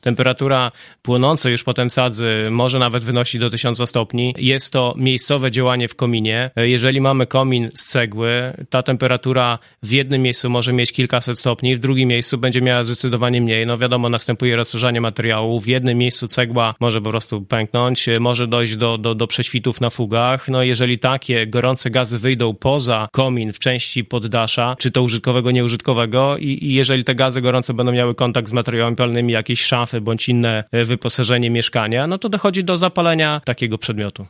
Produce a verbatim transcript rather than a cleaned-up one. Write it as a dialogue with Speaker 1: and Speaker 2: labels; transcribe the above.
Speaker 1: Temperatura płonącej już potem sadzy może nawet wynosić do tysiąca stopni. Jest to miejscowe działanie w kominie. Jeżeli mamy komin z cegły, ta temperatura w jednym miejscu może mieć kilkaset stopni, w drugim miejscu będzie miała zdecydowanie mniej. No wiadomo, następuje rozszerzanie materiału. W jednym miejscu cegła może po prostu pęknąć, może dojść do, do, do prześwitów na fugach. No jeżeli takie gorące gazy wyjdą poza komin w części poddasza, czy to użytkowego, nieużytkowego i, i jeżeli te gazy gorące będą miały kontakt z materiałami palnymi, jakieś szafy bądź inne wyposażenie mieszkania, no to dochodzi do zapalenia takiego przedmiotu.